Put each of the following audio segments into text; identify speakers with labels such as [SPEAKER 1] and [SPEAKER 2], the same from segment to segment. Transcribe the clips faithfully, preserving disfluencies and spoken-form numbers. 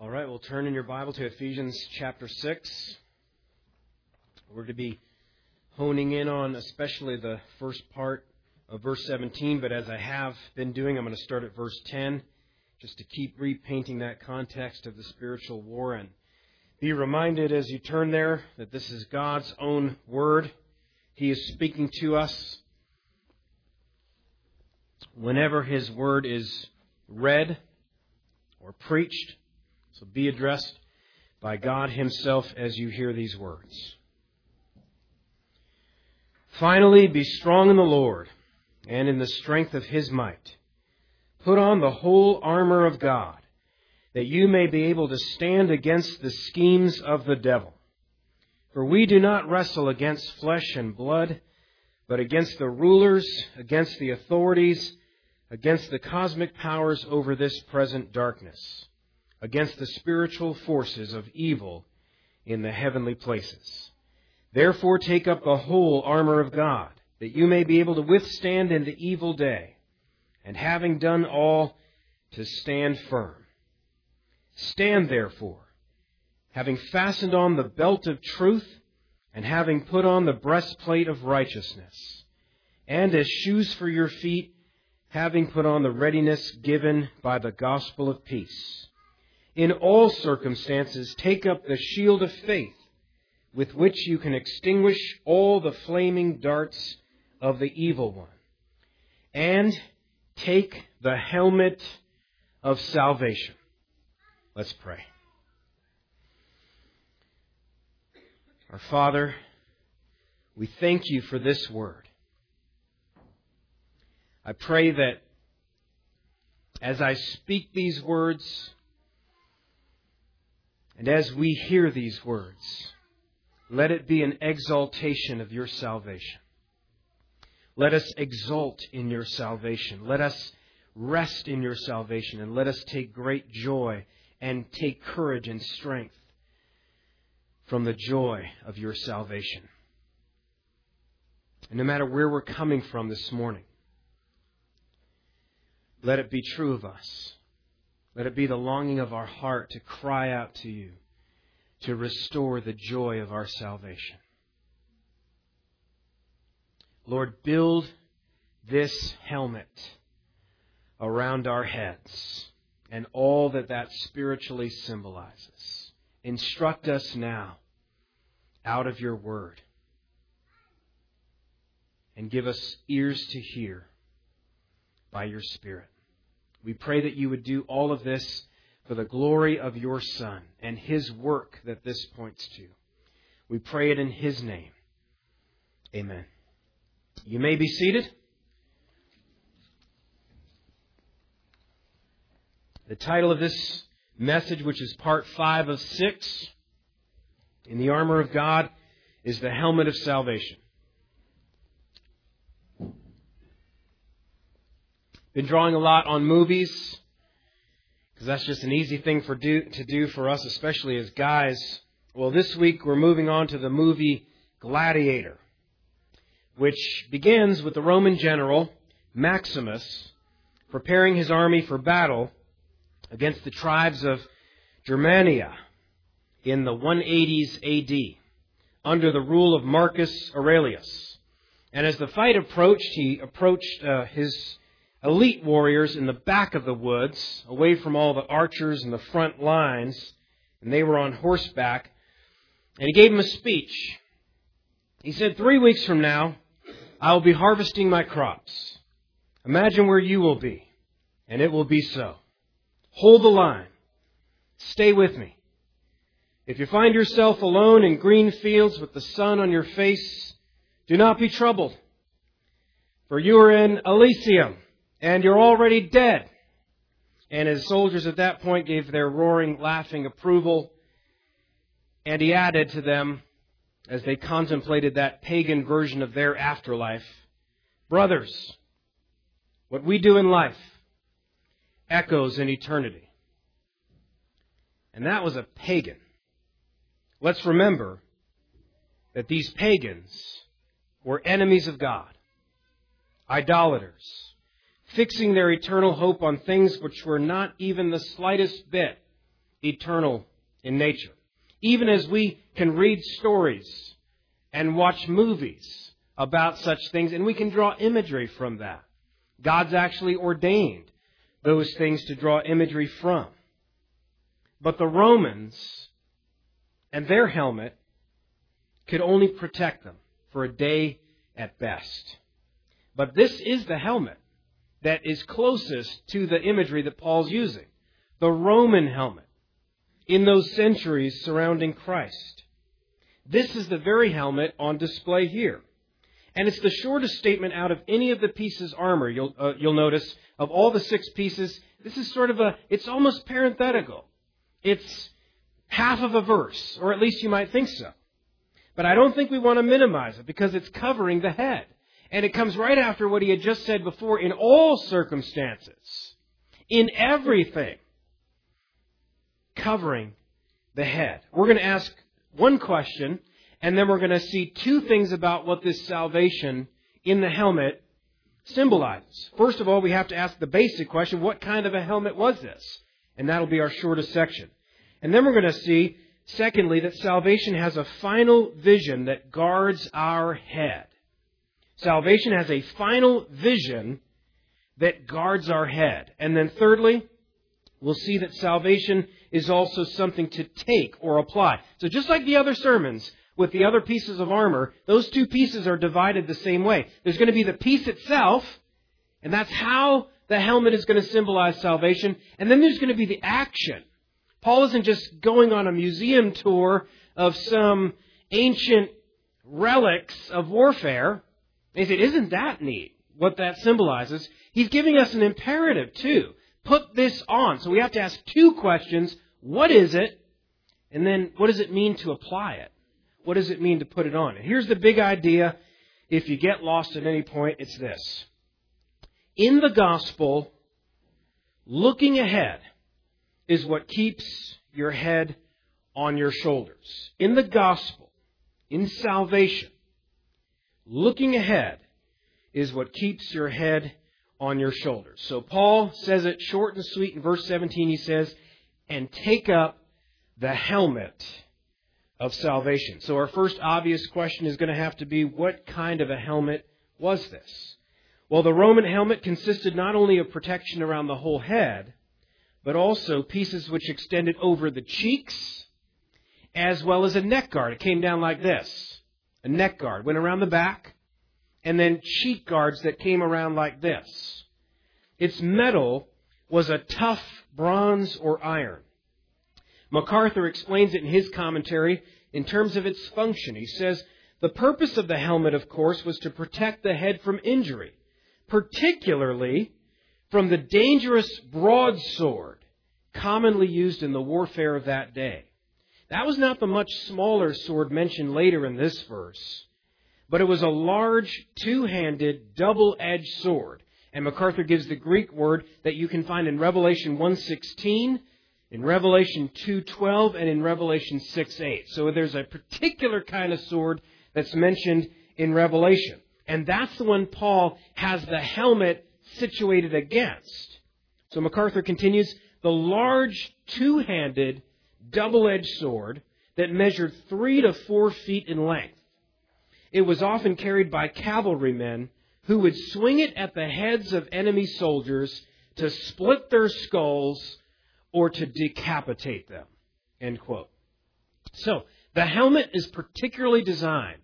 [SPEAKER 1] All right, we'll turn in your Bible to Ephesians chapter six. We're to be honing in on especially the first part of verse seventeen, but as I have been doing, I'm going to start at verse ten, just to keep repainting that context of the spiritual war. And be reminded as you turn there that this is God's own word. He is speaking to us. Whenever His word is read or preached, so be addressed by God Himself as you hear these words. Finally, be strong in the Lord and in the strength of His might. Put on the whole armor of God, that you may be able to stand against the schemes of the devil. For we do not wrestle against flesh and blood, but against the rulers, against the authorities, against the cosmic powers over this present darkness, against the spiritual forces of evil in the heavenly places. Therefore take up the whole armor of God, that you may be able to withstand in the evil day, and having done all, to stand firm. Stand therefore, having fastened on the belt of truth, and having put on the breastplate of righteousness, and as shoes for your feet, having put on the readiness given by the gospel of peace. In all circumstances, take up the shield of faith, with which you can extinguish all the flaming darts of the evil one. And take the helmet of salvation. Let's pray. Our Father, we thank You for this word. I pray that as I speak these words, and as we hear these words, let it be an exaltation of Your salvation. Let us exult in Your salvation. Let us rest in Your salvation. And let us take great joy and take courage and strength from the joy of Your salvation. And no matter where we're coming from this morning, let it be true of us. Let it be the longing of our heart to cry out to You, to restore the joy of our salvation. Lord, build this helmet around our heads and all that that spiritually symbolizes. Instruct us now out of Your word, and give us ears to hear by Your Spirit. We pray that You would do all of this for the glory of Your Son and His work that this points to. We pray it in His name. Amen. You may be seated. The title of this message, which is part five of six in the armor of God, is the helmet of salvation. Been drawing a lot on movies, because that's just an easy thing for do, to do for us, especially as guys. Well, this week we're moving on to the movie Gladiator, which begins with the Roman general Maximus preparing his army for battle against the tribes of Germania in the one eighties A D under the rule of Marcus Aurelius. And as the fight approached, he approached uh, his elite warriors in the back of the woods, away from all the archers in the front lines, and they were on horseback. And he gave them a speech. He said, three weeks from now, I will be harvesting my crops. Imagine where you will be, and it will be so. Hold the line. Stay with me. If you find yourself alone in green fields with the sun on your face, do not be troubled, for you are in Elysium, and you're already dead. And his soldiers at that point gave their roaring, laughing approval. And he added to them, as they contemplated that pagan version of their afterlife, brothers, what we do in life echoes in eternity. And that was a pagan. Let's remember that these pagans were enemies of God, idolaters, fixing their eternal hope on things which were not even the slightest bit eternal in nature. Even as we can read stories and watch movies about such things, and we can draw imagery from that. God's actually ordained those things to draw imagery from. But the Romans and their helmet could only protect them for a day at best. But this is the helmet that is closest to the imagery that Paul's using. The Roman helmet in those centuries surrounding Christ. This is the very helmet on display here. And it's the shortest statement out of any of the pieces armor. You'll, uh, you'll notice of all the six pieces, this is sort of a, it's almost parenthetical. It's half of a verse, or at least you might think so. But I don't think we want to minimize it because it's covering the head. And it comes right after what he had just said before, in all circumstances, in everything, covering the head. We're going to ask one question, and then we're going to see two things about what this salvation in the helmet symbolizes. First of all, we have to ask the basic question, what kind of a helmet was this? And that'll be our shortest section. And then we're going to see, secondly, that salvation has a final vision that guards our head. Salvation has a final vision that guards our head. And then thirdly, we'll see that salvation is also something to take or apply. So just like the other sermons with the other pieces of armor, those two pieces are divided the same way. There's going to be the piece itself, and that's how the helmet is going to symbolize salvation. And then there's going to be the action. Paul isn't just going on a museum tour of some ancient relics of warfare. He said, isn't that neat, what that symbolizes? He's giving us an imperative, too. Put this on. So we have to ask two questions. What is it? And then what does it mean to apply it? What does it mean to put it on? And here's the big idea. If you get lost at any point, it's this. In the gospel, looking ahead is what keeps your head on your shoulders. In the gospel, in salvation, looking ahead is what keeps your head on your shoulders. So Paul says it short and sweet in verse seventeen. He says, and take up the helmet of salvation. So our first obvious question is going to have to be, what kind of a helmet was this? Well, the Roman helmet consisted not only of protection around the whole head, but also pieces which extended over the cheeks, as well as a neck guard. It came down like this. A neck guard went around the back, and then cheek guards that came around like this. Its metal was a tough bronze or iron. MacArthur explains it in his commentary in terms of its function. He says, the purpose of the helmet, of course, was to protect the head from injury, particularly from the dangerous broadsword commonly used in the warfare of that day. That was not the much smaller sword mentioned later in this verse, but it was a large, two-handed, double-edged sword. And MacArthur gives the Greek word that you can find in Revelation one sixteen, in Revelation two twelve, and in Revelation six eight. So there's a particular kind of sword that's mentioned in Revelation. And that's the one Paul has the helmet situated against. So MacArthur continues, the large, two-handed, double-edged sword that measured three to four feet in length. It was often carried by cavalrymen who would swing it at the heads of enemy soldiers to split their skulls or to decapitate them. End quote. So, the helmet is particularly designed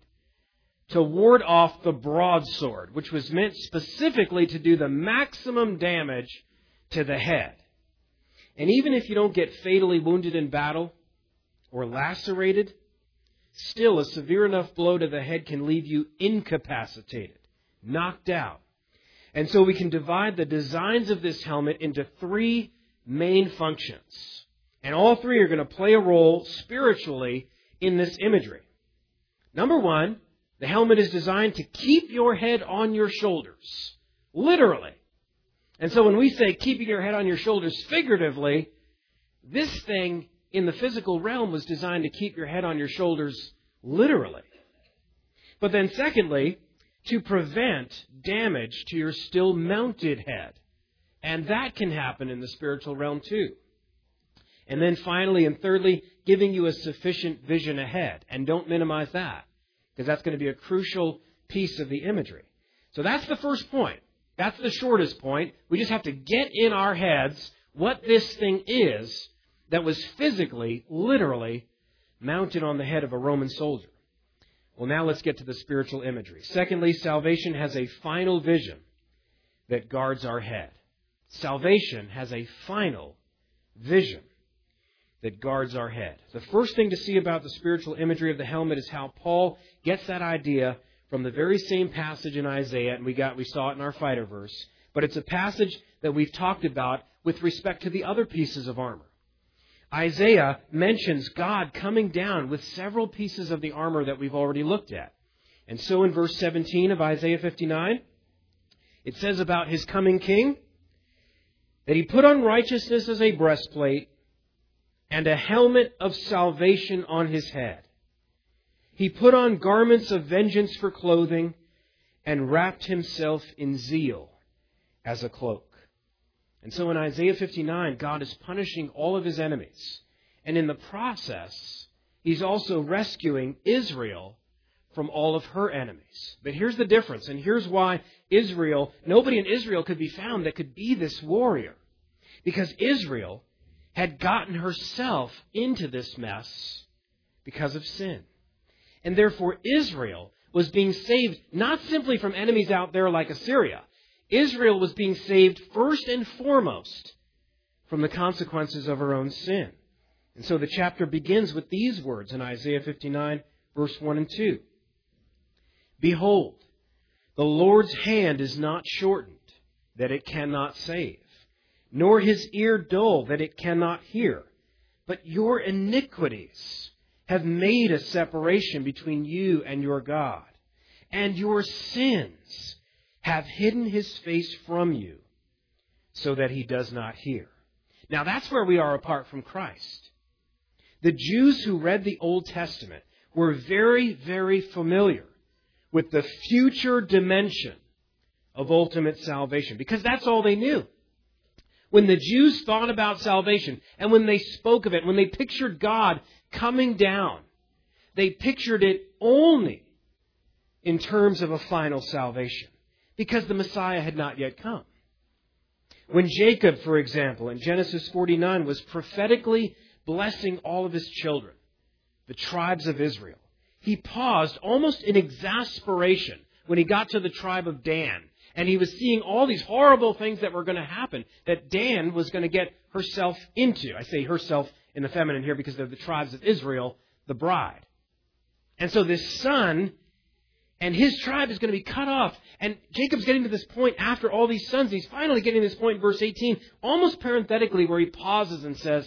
[SPEAKER 1] to ward off the broadsword, which was meant specifically to do the maximum damage to the head. And even if you don't get fatally wounded in battle or lacerated, still a severe enough blow to the head can leave you incapacitated, knocked out. And so we can divide the designs of this helmet into three main functions. And all three are going to play a role spiritually in this imagery. Number one, the helmet is designed to keep your head on your shoulders, literally. And so when we say keeping your head on your shoulders figuratively, this thing in the physical realm was designed to keep your head on your shoulders literally. But then secondly, to prevent damage to your still mounted head. And that can happen in the spiritual realm too. And then finally and thirdly, giving you a sufficient vision ahead. And don't minimize that, because that's going to be a crucial piece of the imagery. So that's the first point. That's the shortest point. We just have to get in our heads what this thing is that was physically, literally, mounted on the head of a Roman soldier. Well, now let's get to the spiritual imagery. Secondly, salvation has a final vision that guards our head. Salvation has a final vision that guards our head. The first thing to see about the spiritual imagery of the helmet is how Paul gets that idea from the very same passage in Isaiah, and we got we saw it in our fighter verse, but it's a passage that we've talked about with respect to the other pieces of armor. Isaiah mentions God coming down with several pieces of the armor that we've already looked at. And so in verse seventeen of Isaiah fifty-nine, it says about his coming king that he put on righteousness as a breastplate and a helmet of salvation on his head. He put on garments of vengeance for clothing and wrapped himself in zeal as a cloak. And so in Isaiah fifty-nine, God is punishing all of his enemies. And in the process, he's also rescuing Israel from all of her enemies. But here's the difference, and here's why Israel, nobody in Israel could be found that could be this warrior. Because Israel had gotten herself into this mess because of sin. And therefore Israel was being saved not simply from enemies out there like Assyria. Israel was being saved first and foremost from the consequences of her own sin. And so the chapter begins with these words in Isaiah fifty-nine, verse one and two. Behold, the Lord's hand is not shortened, that it cannot save, nor his ear dull, that it cannot hear. But your iniquities have made a separation between you and your God, and your sins have hidden his face from you, so that he does not hear. Now that's where we are apart from Christ. The Jews who read the Old Testament were very, very familiar with the future dimension of ultimate salvation, because that's all they knew. When the Jews thought about salvation, and when they spoke of it, when they pictured God coming down, they pictured it only in terms of a final salvation, because the Messiah had not yet come. When Jacob, for example, in Genesis forty-nine, was prophetically blessing all of his children, the tribes of Israel, he paused almost in exasperation when he got to the tribe of Dan. And he was seeing all these horrible things that were going to happen, that Dan was going to get herself into. I say herself in the feminine here because they're the tribes of Israel, the bride. And so this son and his tribe is going to be cut off. And Jacob's getting to this point after all these sons. He's finally getting to this point in verse eighteen, almost parenthetically, where he pauses and says,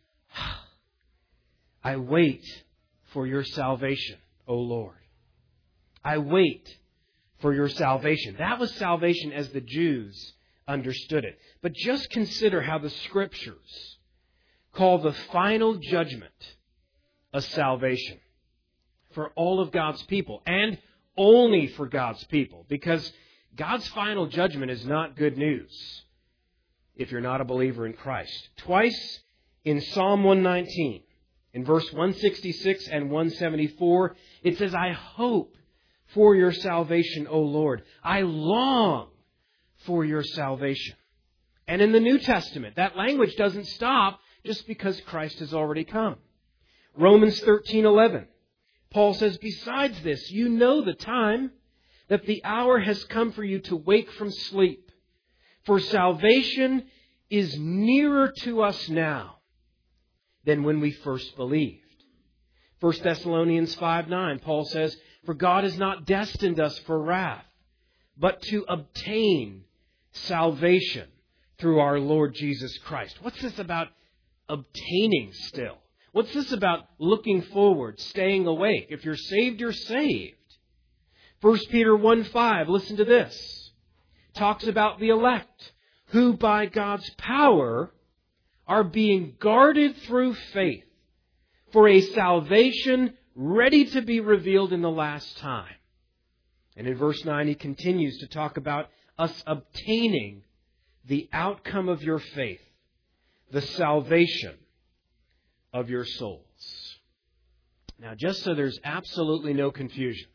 [SPEAKER 1] I wait for your salvation, O Lord. I wait for your salvation. That was salvation as the Jews understood it. But just consider how the Scriptures call the final judgment a salvation for all of God's people, and only for God's people, because God's final judgment is not good news if you're not a believer in Christ. Twice in Psalm one nineteen, in verse one sixty-six and one seventy-four, it says, I hope for your salvation, O Lord. I long for your salvation. And in the New Testament, that language doesn't stop just because Christ has already come. Romans thirteen eleven, Paul says, besides this, you know the time, that the hour has come for you to wake from sleep. For salvation is nearer to us now than when we first believed. First Thessalonians five nine, Paul says, for God has not destined us for wrath, but to obtain salvation through our Lord Jesus Christ. What's this about obtaining still? What's this about looking forward, staying awake? If you're saved, you're saved. First Peter one five, listen to this. Talks about the elect, who by God's power are being guarded through faith for a salvation ready to be revealed in the last time. And in verse nine, he continues to talk about us obtaining the outcome of your faith, the salvation of your souls. Now, just so there's absolutely no confusion,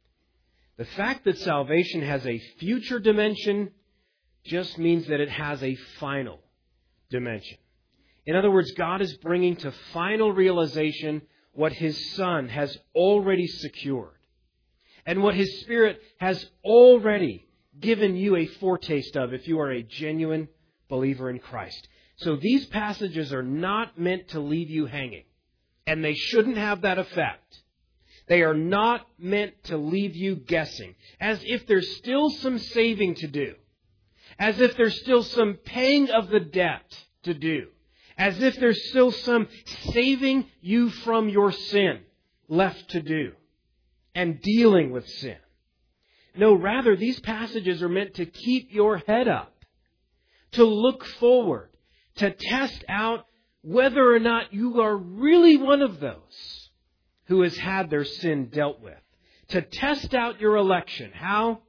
[SPEAKER 1] the fact that salvation has a future dimension just means that it has a final dimension. In other words, God is bringing to final realization what His Son has already secured and what His Spirit has already given you a foretaste of if you are a genuine believer in Christ. So these passages are not meant to leave you hanging, and they shouldn't have that effect. They are not meant to leave you guessing, as if there's still some saving to do, as if there's still some paying of the debt to do, as if there's still some saving you from your sin left to do, and dealing with sin. No, rather, these passages are meant to keep your head up, to look forward, to test out whether or not you are really one of those who has had their sin dealt with. To test out your election. How?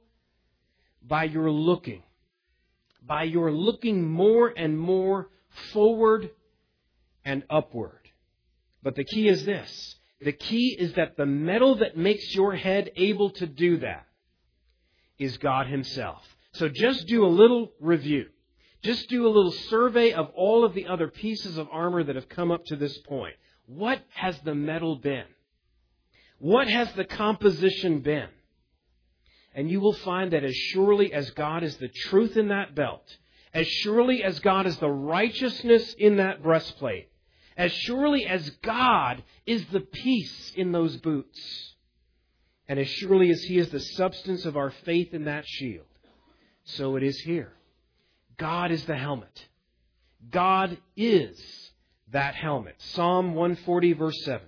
[SPEAKER 1] By your looking. By your looking more and more forward and upward. But the key is this. The key is that the metal that makes your head able to do that is God Himself. So just do a little review. Just do a little survey of all of the other pieces of armor that have come up to this point. What has the metal been? What has the composition been? And you will find that as surely as God is the truth in that belt, as surely as God is the righteousness in that breastplate, as surely as God is the peace in those boots, and as surely as He is the substance of our faith in that shield, so it is here. God is the helmet. God is that helmet. Psalm one forty, verse seven.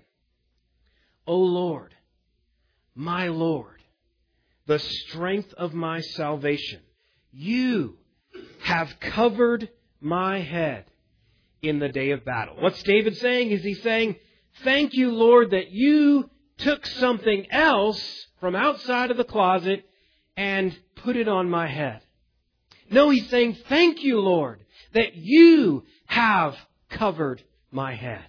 [SPEAKER 1] O Lord, my Lord, the strength of my salvation, You have covered my head in the day of battle. What's David saying? Is he saying, thank You, Lord, that You took something else from outside of the closet and put it on my head? No, he's saying, thank You, Lord, that You have covered my head.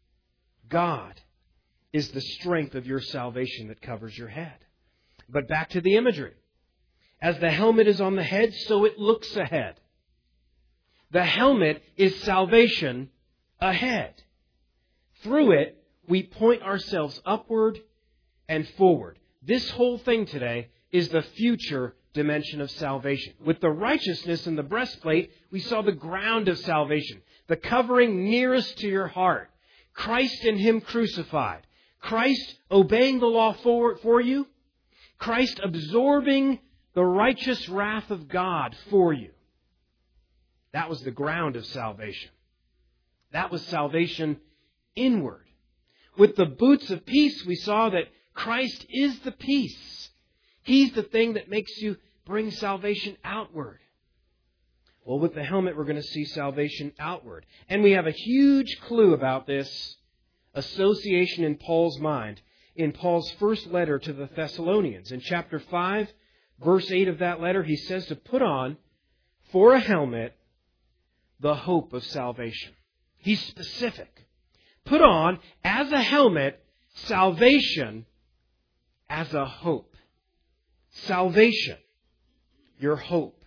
[SPEAKER 1] God is the strength of your salvation that covers your head. But back to the imagery. As the helmet is on the head, so it looks ahead. The helmet is salvation ahead. Through it, we point ourselves upward and forward. This whole thing today is the future dimension of salvation. With the righteousness in the breastplate, we saw the ground of salvation, the covering nearest to your heart. Christ and Him crucified. Christ obeying the law for, for you. Christ absorbing the righteous wrath of God for you. That was the ground of salvation. That was salvation inward. With the boots of peace, we saw that Christ is the peace. He's the thing that makes you bring salvation outward. Well, with the helmet, we're going to see salvation outward. And we have a huge clue about this association in Paul's mind in Paul's first letter to the Thessalonians. In chapter five, verse eight of that letter, he says to put on for a helmet the hope of salvation. He's specific. Put on as a helmet salvation as a hope. Salvation, your hope.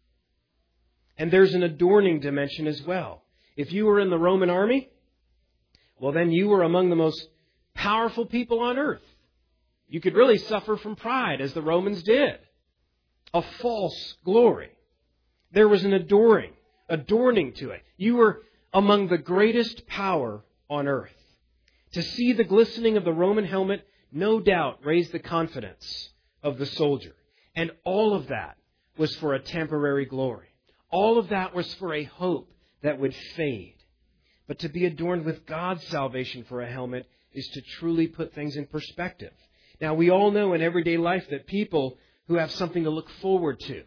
[SPEAKER 1] And there's an adorning dimension as well. If you were in the Roman army, well, then you were among the most powerful people on earth. You could really suffer from pride, as the Romans did. A false glory. There was an adoring, adorning to it. You were among the greatest power on earth. To see the glistening of the Roman helmet, no doubt, raised the confidence of the soldier. And all of that was for a temporary glory. All of that was for a hope that would fade. But to be adorned with God's salvation for a helmet is to truly put things in perspective. Now, we all know in everyday life that people who have something to look forward to,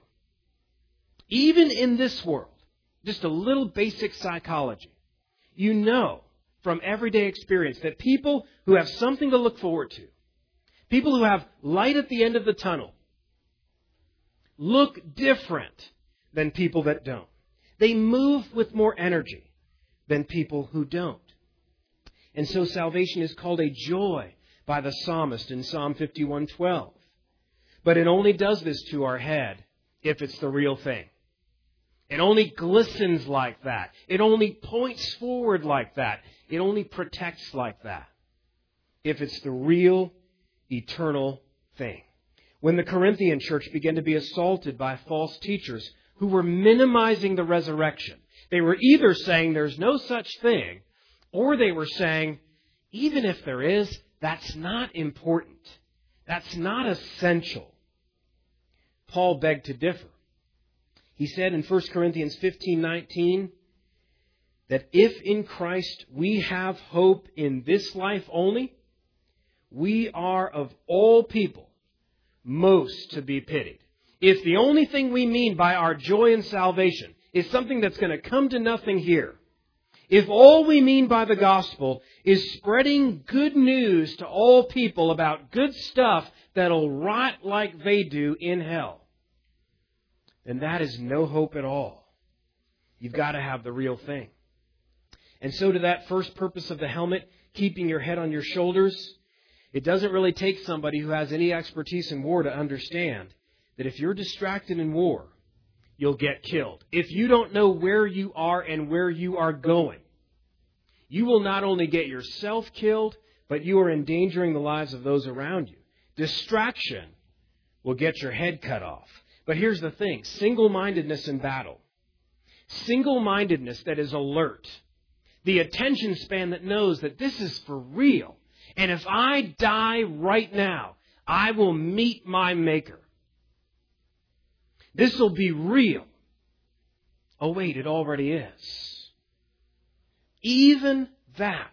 [SPEAKER 1] even in this world, just a little basic psychology, you know from everyday experience that people who have something to look forward to, people who have light at the end of the tunnel, look different than people that don't. They move with more energy than people who don't. And so salvation is called a joy by the psalmist in Psalm fifty-one twelve. But it only does this to our head if it's the real thing. It only glistens like that. It only points forward like that. It only protects like that if it's the real, eternal thing. When the Corinthian church began to be assaulted by false teachers who were minimizing the resurrection, they were either saying there's no such thing, or they were saying, even if there is, that's not important. That's not essential. Paul begged to differ. He said in First Corinthians fifteen nineteen that if in Christ we have hope in this life only, we are of all people most to be pitied. If the only thing we mean by our joy in salvation is something that's going to come to nothing here, if all we mean by the gospel is spreading good news to all people about good stuff that'll rot like they do in hell, then that is no hope at all. You've got to have the real thing. And so to that first purpose of the helmet, keeping your head on your shoulders, it doesn't really take somebody who has any expertise in war to understand that if you're distracted in war, you'll get killed. If you don't know where you are and where you are going, you will not only get yourself killed, but you are endangering the lives of those around you. Distraction will get your head cut off. But here's the thing, single-mindedness in battle, single-mindedness that is alert, the attention span that knows that this is for real. And if I die right now, I will meet my Maker. This will be real. Oh, wait, it already is. Even that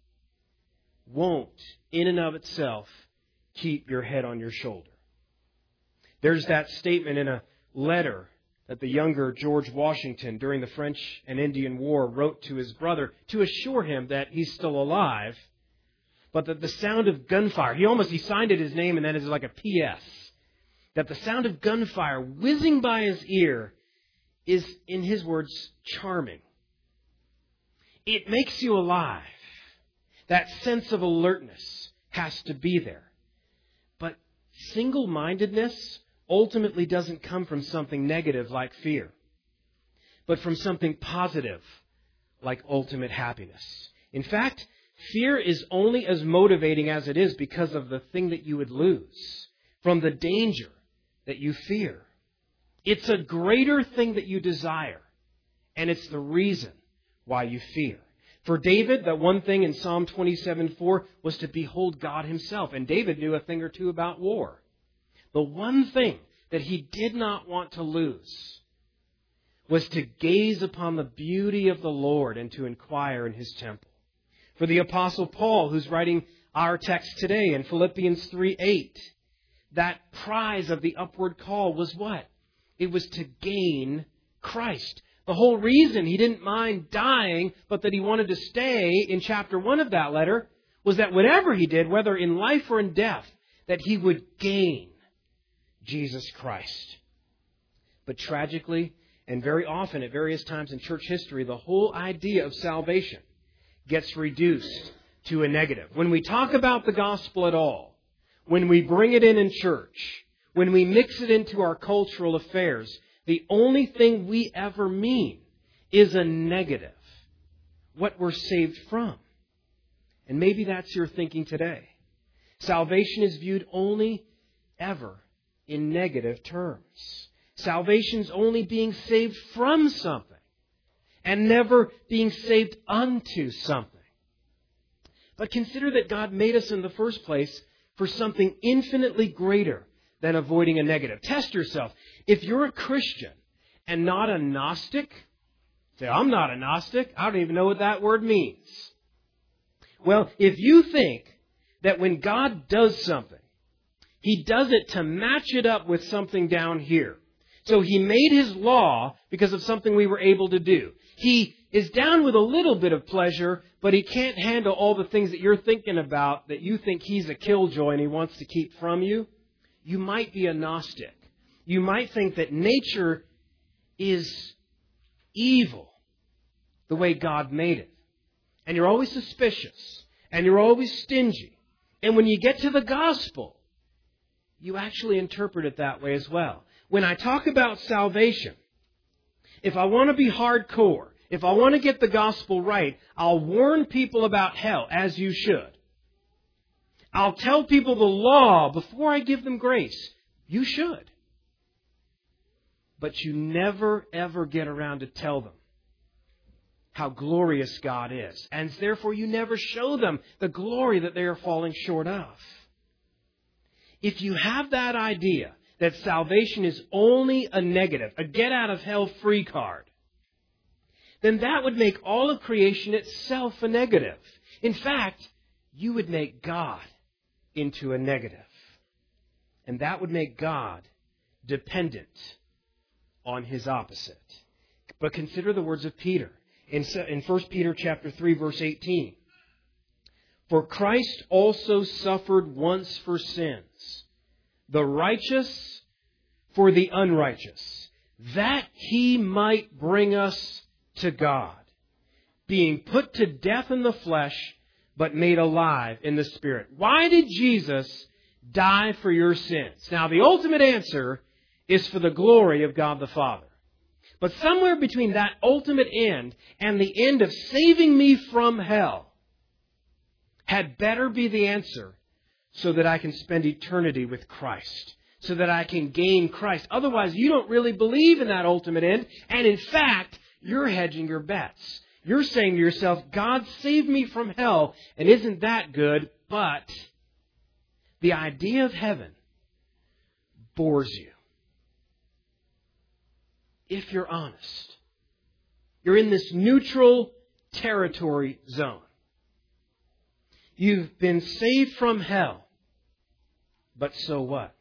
[SPEAKER 1] won't, in and of itself, keep your head on your shoulder. There's that statement in a letter that the younger George Washington, during the French and Indian War, wrote to his brother to assure him that he's still alive, but that the sound of gunfire, he almost, he signed it his name and then it's like a P S, that the sound of gunfire whizzing by his ear is, in his words, charming. It makes you alive. That sense of alertness has to be there. But single-mindedness ultimately doesn't come from something negative like fear, but from something positive like ultimate happiness. In fact, fear is only as motivating as it is because of the thing that you would lose, from the danger that you fear. It's a greater thing that you desire, and it's the reason why you fear. For David, that one thing in Psalm twenty-seven four was to behold God himself, and David knew a thing or two about war. The one thing that he did not want to lose was to gaze upon the beauty of the Lord and to inquire in his temple. For the Apostle Paul, who's writing our text today in Philippians three eight, that prize of the upward call was what? It was to gain Christ. The whole reason he didn't mind dying, but that he wanted to stay in chapter one of that letter, was that whatever he did, whether in life or in death, that he would gain Jesus Christ. But tragically, and very often at various times in church history, the whole idea of salvation gets reduced to a negative. When we talk about the gospel at all, when we bring it in in church, when we mix it into our cultural affairs, the only thing we ever mean is a negative. What we're saved from. And maybe that's your thinking today. Salvation is viewed only ever in negative terms. Salvation's only being saved from something and never being saved unto something. But consider that God made us in the first place for something infinitely greater than avoiding a negative. Test yourself. If you're a Christian and not a Gnostic, say, I'm not a Gnostic. I don't even know what that word means. Well, if you think that when God does something, He does it to match it up with something down here. So He made His law because of something we were able to do. He is down with a little bit of pleasure, but He can't handle all the things that you're thinking about that you think He's a killjoy and He wants to keep from you. You might be a Gnostic. You might think that nature is evil the way God made it. And you're always suspicious. And you're always stingy. And when you get to the gospel, you actually interpret it that way as well. When I talk about salvation, if I want to be hardcore, if I want to get the gospel right, I'll warn people about hell, as you should. I'll tell people the law before I give them grace. You should. But you never, ever get around to tell them how glorious God is. And therefore you never show them the glory that they are falling short of. If you have that idea that salvation is only a negative, a get-out-of-hell-free card, then that would make all of creation itself a negative. In fact, you would make God into a negative. And that would make God dependent on His opposite. But consider the words of Peter in First Peter chapter three, verse eighteen. For Christ also suffered once for sins, the righteous for the unrighteous, that He might bring us to God, being put to death in the flesh, but made alive in the Spirit. Why did Jesus die for your sins? Now, the ultimate answer is for the glory of God the Father. But somewhere between that ultimate end and the end of saving me from hell had better be the answer so that I can spend eternity with Christ, so that I can gain Christ. Otherwise, you don't really believe in that ultimate end, and in fact, you're hedging your bets. You're saying to yourself, God saved me from hell, and isn't that good? But the idea of heaven bores you. If you're honest, you're in this neutral territory zone. You've been saved from hell, but so what?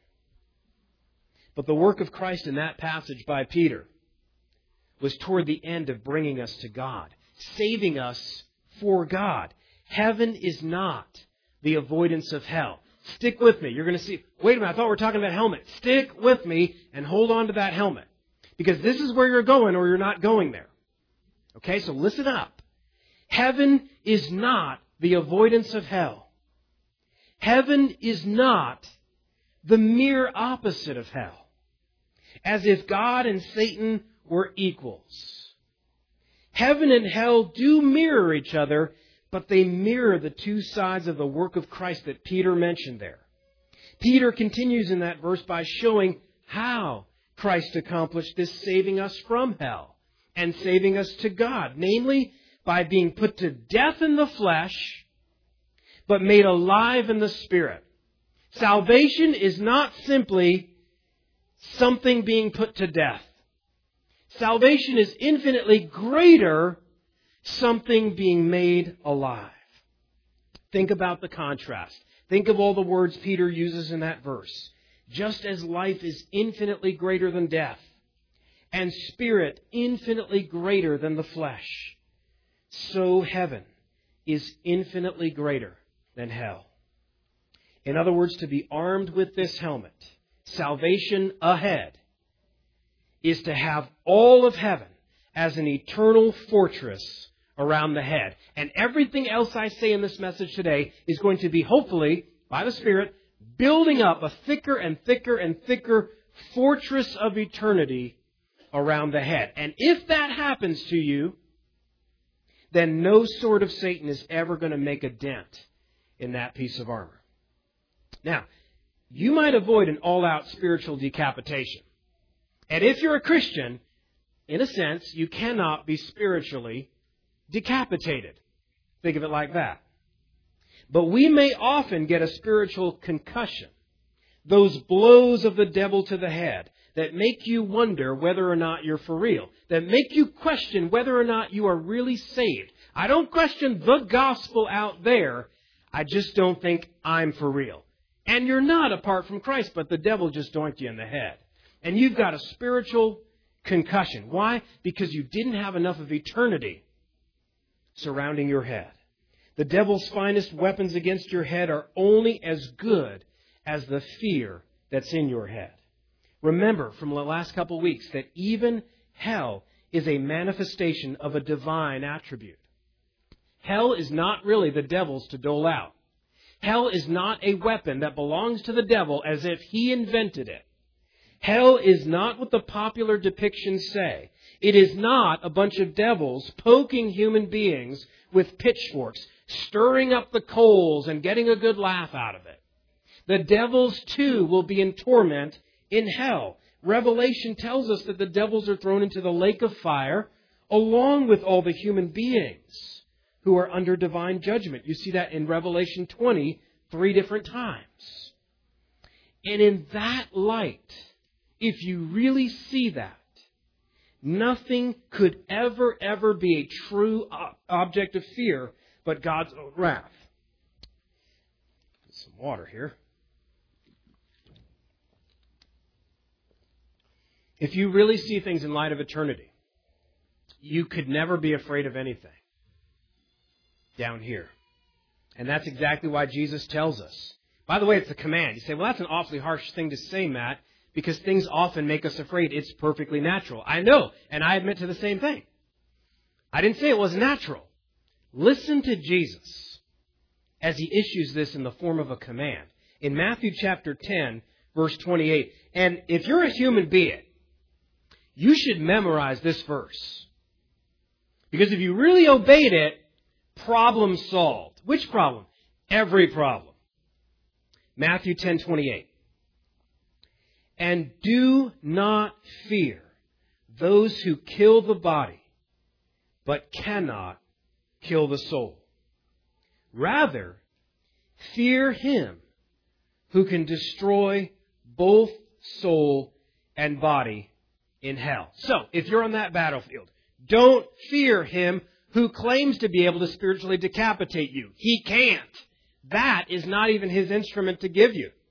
[SPEAKER 1] But the work of Christ in that passage by Peter was toward the end of bringing us to God, saving us for God. Heaven is not the avoidance of hell. Stick with me. You're going to see, wait a minute, I thought we were talking about helmet. Stick with me and hold on to that helmet. Because this is where you're going or you're not going there. Okay, so listen up. Heaven is not the avoidance of hell. Heaven is not the mere opposite of hell. As if God and Satan were equals. Heaven and hell do mirror each other, but they mirror the two sides of the work of Christ that Peter mentioned there. Peter continues in that verse by showing how Christ accomplished this, saving us from hell and saving us to God, namely by being put to death in the flesh, but made alive in the Spirit. Salvation is not simply something being put to death. Salvation is infinitely greater, something being made alive. Think about the contrast. Think of all the words Peter uses in that verse. Just as life is infinitely greater than death, and spirit infinitely greater than the flesh, so heaven is infinitely greater than hell. In other words, to be armed with this helmet, salvation ahead, is to have all of heaven as an eternal fortress around the head. And everything else I say in this message today is going to be, hopefully, by the Spirit, building up a thicker and thicker and thicker fortress of eternity around the head. And if that happens to you, then no sword of Satan is ever going to make a dent in that piece of armor. Now, you might avoid an all-out spiritual decapitation. And if you're a Christian, in a sense, you cannot be spiritually decapitated. Think of it like that. But we may often get a spiritual concussion, those blows of the devil to the head that make you wonder whether or not you're for real, that make you question whether or not you are really saved. I don't question the gospel out there. I just don't think I'm for real. And you're not apart from Christ, but the devil just doinked you in the head. And you've got a spiritual concussion. Why? Because you didn't have enough of eternity surrounding your head. The devil's finest weapons against your head are only as good as the fear that's in your head. Remember from the last couple of weeks that even hell is a manifestation of a divine attribute. Hell is not really the devil's to dole out. Hell is not a weapon that belongs to the devil as if he invented it. Hell is not what the popular depictions say. It is not a bunch of devils poking human beings with pitchforks, stirring up the coals and getting a good laugh out of it. The devils, too, will be in torment in hell. Revelation tells us that the devils are thrown into the lake of fire along with all the human beings who are under divine judgment. You see that in Revelation twenty, three different times. And in that light, if you really see that, nothing could ever, ever be a true object of fear but God's own wrath. Some water here. If you really see things in light of eternity, you could never be afraid of anything down here. And that's exactly why Jesus tells us. By the way, it's a command. You say, well, that's an awfully harsh thing to say, Matt, because things often make us afraid. It's perfectly natural. I know, and I admit to the same thing. I didn't say it was natural. Listen to Jesus as he issues this in the form of a command. In Matthew chapter ten, verse twenty-eight. And if you're a human being, you should memorize this verse. Because if you really obeyed it, problem solved. Which problem? Every problem. Matthew ten twenty-eight. And do not fear those who kill the body, but cannot kill the soul. Rather, fear him who can destroy both soul and body in hell. So, if you're on that battlefield, don't fear him who claims to be able to spiritually decapitate you. He can't. That is not even his instrument to give you.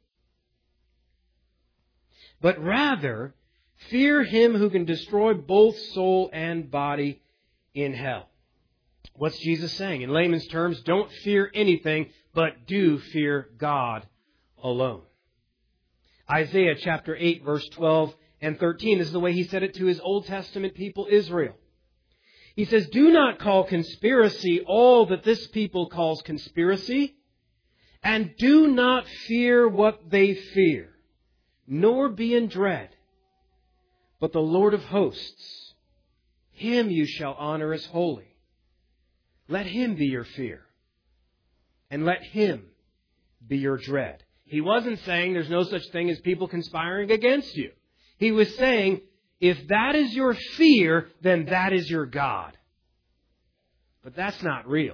[SPEAKER 1] But rather, fear him who can destroy both soul and body in hell. What's Jesus saying? In layman's terms, don't fear anything, but do fear God alone. Isaiah chapter eight, verse twelve and thirteen. This is the way he said it to his Old Testament people, Israel. He says, do not call conspiracy all that this people calls conspiracy, and do not fear what they fear, nor be in dread. But the Lord of hosts, him you shall honor as holy. Let him be your fear, and let him be your dread. He wasn't saying there's no such thing as people conspiring against you. He was saying, if that is your fear, then that is your God. But that's not real.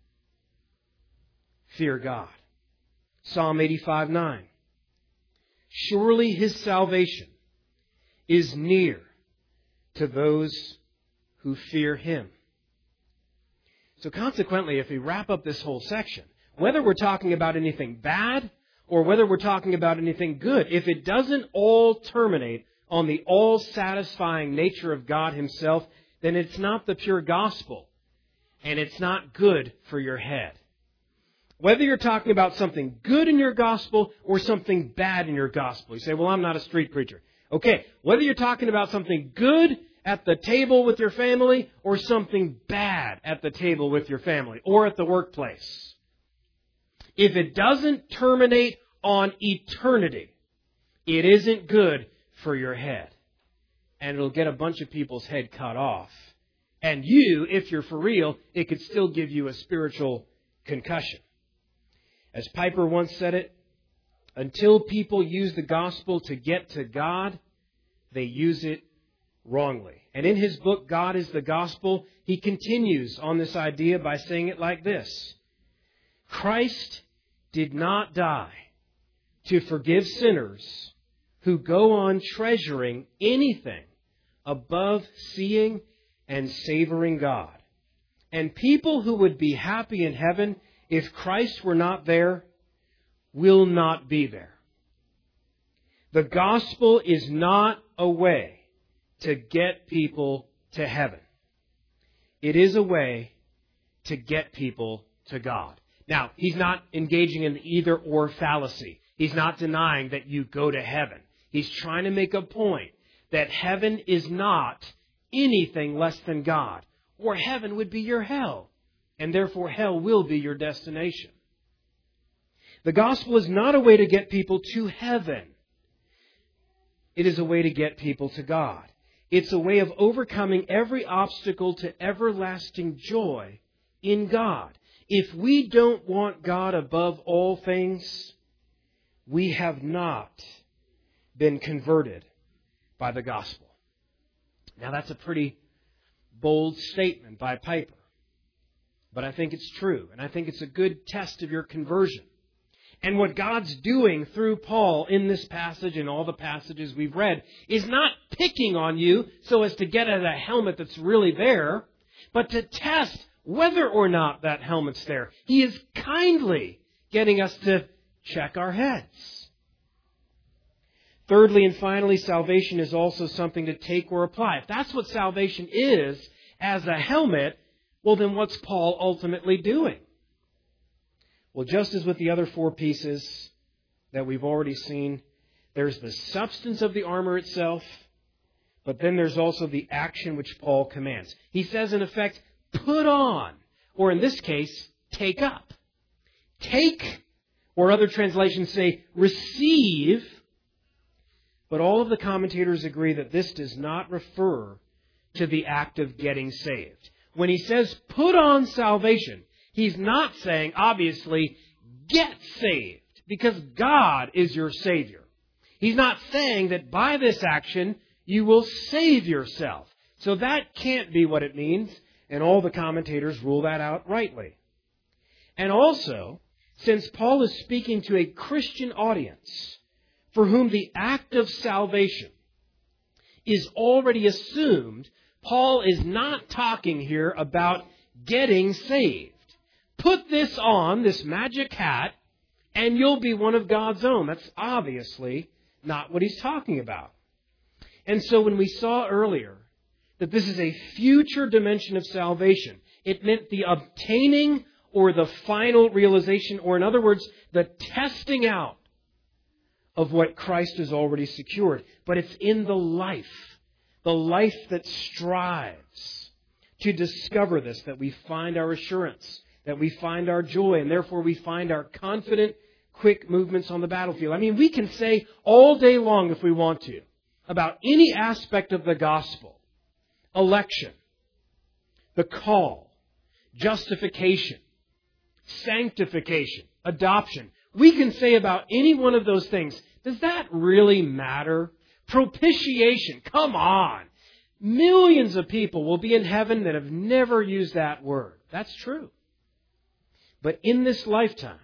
[SPEAKER 1] Fear God. Psalm eighty-five nine. Surely his salvation is near to those who fear him. So consequently, if we wrap up this whole section, whether we're talking about anything bad or whether we're talking about anything good, if it doesn't all terminate on the all-satisfying nature of God himself, then it's not the pure gospel, and it's not good for your head. Whether you're talking about something good in your gospel or something bad in your gospel. You say, well, I'm not a street preacher. Okay, whether you're talking about something good at the table with your family or something bad at the table with your family or at the workplace, if it doesn't terminate on eternity, it isn't good for your head. And it'll get a bunch of people's head cut off. And you, if you're for real, it could still give you a spiritual concussion. As Piper once said it, until people use the gospel to get to God, they use it wrongly. And in his book, God is the Gospel, he continues on this idea by saying it like this. Christ did not die to forgive sinners who go on treasuring anything above seeing and savoring God. And people who would be happy in heaven if Christ were not there will not be there. The gospel is not a way to get people to heaven. It is a way to get people to God. Now, he's not engaging in the either-or fallacy. He's not denying that you go to heaven. He's trying to make a point that heaven is not anything less than God, or heaven would be your hell. and therefore hell will be your destination. The gospel is not a way to get people to heaven. It is a way to get people to God. It's a way of overcoming every obstacle to everlasting joy in God. If we don't want God above all things, we have not been converted by the gospel. Now that's a pretty bold statement by Piper, but I think it's true, and I think it's a good test of your conversion. And what God's doing through Paul in this passage and all the passages we've read is not picking on you so as to get at a helmet that's really there, but to test whether or not that helmet's there. He is kindly getting us to check our heads. Thirdly and finally, salvation is also something to take or apply. If that's what salvation is as a helmet, well then what's Paul ultimately doing? Well, just as with the other four pieces that we've already seen, there's the substance of the armor itself, but then there's also the action which Paul commands. He says, in effect, put on, or in this case, take up. Take, or other translations say, receive, but all of the commentators agree that this does not refer to the act of getting saved. When he says, put on salvation, he's not saying, obviously, get saved, because God is your Savior. He's not saying that by this action you will save yourself. So that can't be what it means, and all the commentators rule that out rightly. And also, since Paul is speaking to a Christian audience for whom the act of salvation is already assumed, Paul is not talking here about getting saved. Put this on, this magic hat, and you'll be one of God's own. That's obviously not what he's talking about. And so when we saw earlier that this is a future dimension of salvation, it meant the obtaining or the final realization, or in other words, the testing out of what Christ has already secured. But it's in the life, the life that strives to discover this, that we find our assurance, that we find our joy, and therefore we find our confident, quick movements on the battlefield. I mean, we can say all day long, if we want to, about any aspect of the gospel: election, the call, justification, sanctification, adoption. We can say about any one of those things, does that really matter? Propitiation, come on. Millions of people will be in heaven that have never used that word. That's true. But in this lifetime,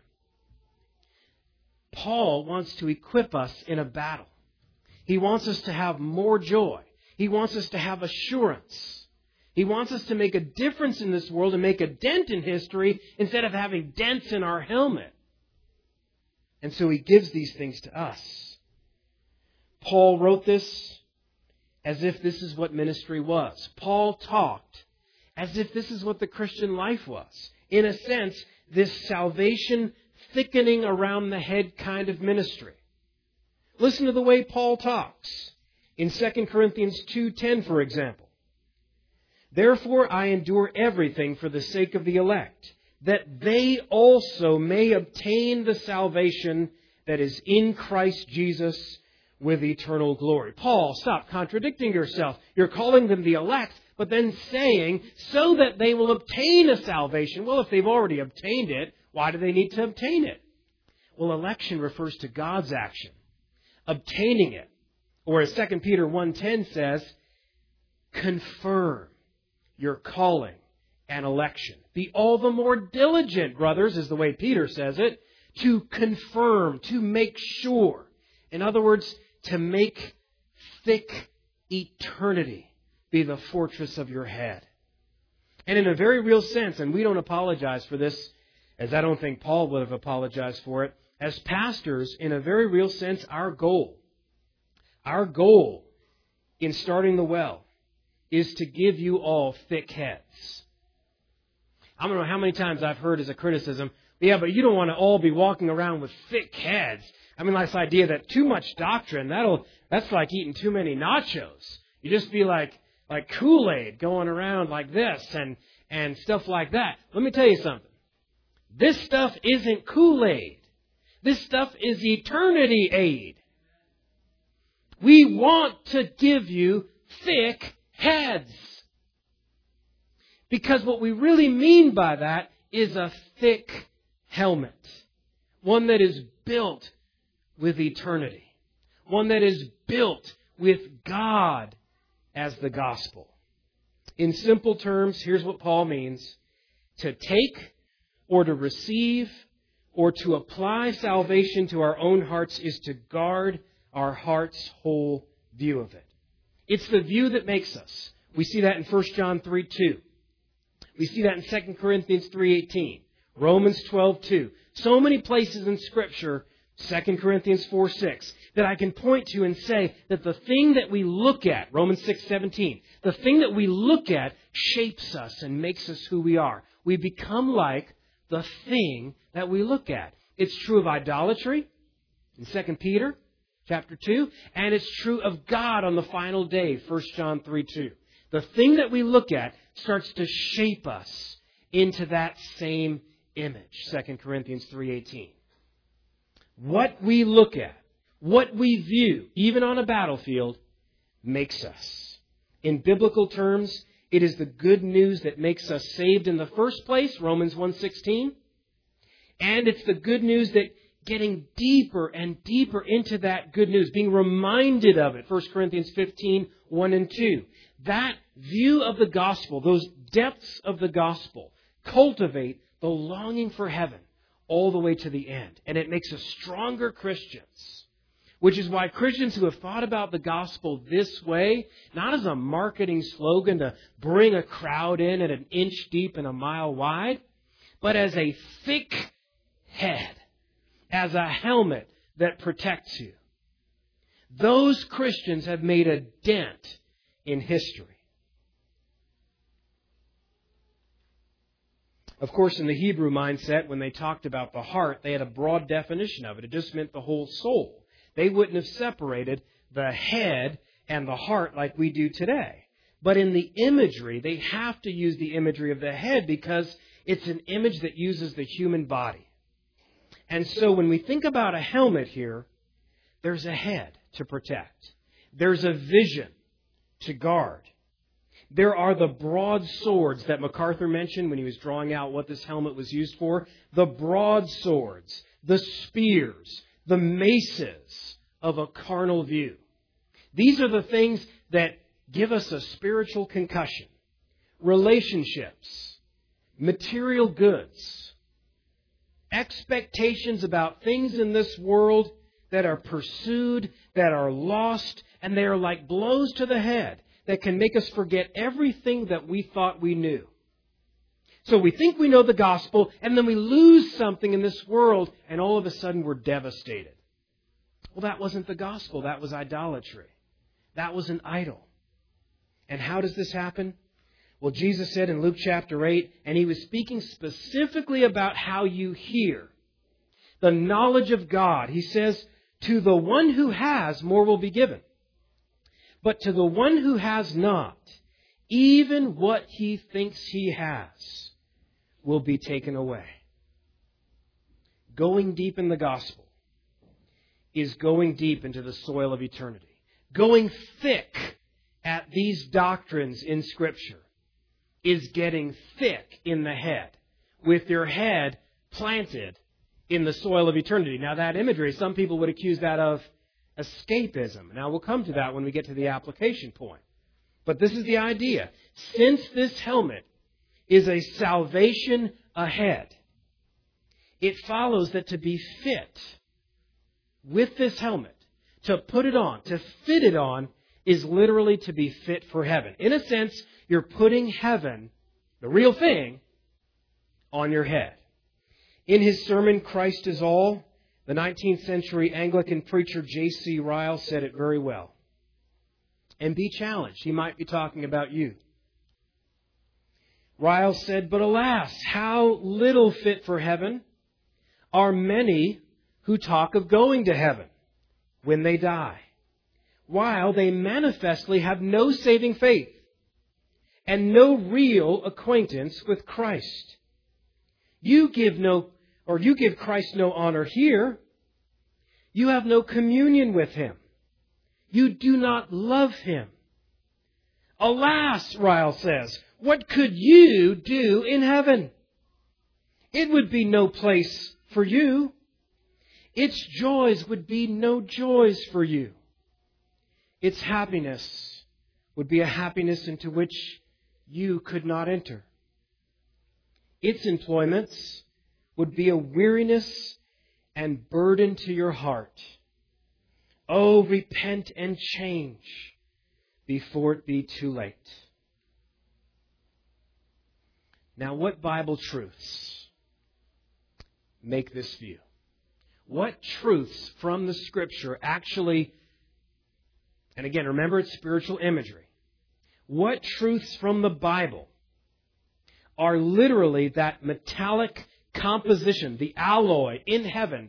[SPEAKER 1] Paul wants to equip us in a battle. He wants us to have more joy. He wants us to have assurance. He wants us to make a difference in this world and make a dent in history instead of having dents in our helmet. And so he gives these things to us. Paul wrote this as if this is what ministry was. Paul talked as if this is what the Christian life was. In a sense, this salvation thickening around the head kind of ministry. Listen to the way Paul talks. In Second Corinthians two ten, for example. Therefore I endure everything for the sake of the elect, that they also may obtain the salvation that is in Christ Jesus with eternal glory. Paul, stop contradicting yourself. You're calling them the elect, but then saying, so that they will obtain a salvation. Well, if they've already obtained it, why do they need to obtain it? Well, election refers to God's action. Obtaining it, or as Second Peter one ten says, confirm your calling and election. Be all the more diligent, brothers, is the way Peter says it, to confirm, to make sure. In other words, to make thick eternity be the fortress of your head. And in a very real sense, and we don't apologize for this, as I don't think Paul would have apologized for it, as pastors, in a very real sense, our goal, our goal in starting the well is to give you all thick heads. I don't know how many times I've heard as a criticism, yeah, but you don't want to all be walking around with thick heads. I mean, this idea that too much doctrine, that'll that's like eating too many nachos. You just be like like Kool-Aid going around like this, and and stuff like that. Let me tell you something. This stuff isn't Kool-Aid. This stuff is eternity aid. We want to give you thick heads. Because what we really mean by that is a thick helmet. One that is built with eternity. One that is built with God as the gospel. In simple terms, here's what Paul means. To take or to receive or to apply salvation to our own hearts is to guard our heart's whole view of it. It's the view that makes us. We see that in First John three two. We see that in Second Corinthians three eighteen. Romans twelve two. So many places in Scripture, Second Corinthians four six, that I can point to and say that the thing that we look at, Romans six seventeen, the thing that we look at shapes us and makes us who we are. We become like the thing that we look at. It's true of idolatry in Second Peter chapter two, and it's true of God on the final day, First John three two. The thing that we look at starts to shape us into that same image, Second Corinthians three eighteen. What we look at, what we view, even on a battlefield, makes us. In biblical terms, it is the good news that makes us saved in the first place, Romans one sixteen. And it's the good news that getting deeper and deeper into that good news, being reminded of it, First Corinthians fifteen one and two. That view of the gospel, those depths of the gospel, cultivate the longing for heaven all the way to the end. And it makes us stronger Christians. Which is why Christians who have thought about the gospel this way, not as a marketing slogan to bring a crowd in at an inch deep and a mile wide, but as a thick head, as a helmet that protects you. Those Christians have made a dent in history. Of course, in the Hebrew mindset, when they talked about the heart, they had a broad definition of it. It just meant the whole soul. They wouldn't have separated the head and the heart like we do today. But in the imagery, they have to use the imagery of the head because it's an image that uses the human body. And so when we think about a helmet here, there's a head to protect. There's a vision to guard. There are the broad swords that MacArthur mentioned when he was drawing out what this helmet was used for. The broad swords, the spears, the maces of a carnal view. These are the things that give us a spiritual concussion. Relationships, material goods, expectations about things in this world that are pursued, that are lost, and they are like blows to the head that can make us forget everything that we thought we knew. So we think we know the gospel, and then we lose something in this world, and all of a sudden we're devastated. Well, that wasn't the gospel. That was idolatry. That was an idol. And how does this happen? Well, Jesus said in Luke chapter eight, and He was speaking specifically about how you hear the knowledge of God. He says, to the one who has, more will be given. But to the one who has not, even what he thinks he has will be taken away. Going deep in the gospel is going deep into the soil of eternity. Going thick at these doctrines in Scripture is getting thick in the head, with your head planted in the soil of eternity. Now that imagery, some people would accuse that of escapism. Now we'll come to that when we get to the application point. But this is the idea. Since this helmet is a salvation ahead, it follows that to be fit with this helmet, to put it on, to fit it on, is literally to be fit for heaven. In a sense, you're putting heaven, the real thing, on your head. In his sermon, Christ is All, the nineteenth century Anglican preacher J C Ryle said it very well. And be challenged. He might be talking about you. Ryle said, but alas, how little fit for heaven are many who talk of going to heaven when they die, while they manifestly have no saving faith and no real acquaintance with Christ. You give no, or you give Christ no honor here. You have no communion with Him. You do not love Him. Alas, Ryle says, what could you do in heaven? It would be no place for you. Its joys would be no joys for you. Its happiness would be a happiness into which you could not enter. Its employments would be a weariness and burden to your heart. Oh, repent and change before it be too late. Now, what Bible truths make this view? What truths from the Scripture actually, and again, remember it's spiritual imagery. What truths from the Bible are literally that metallic composition, the alloy in heaven,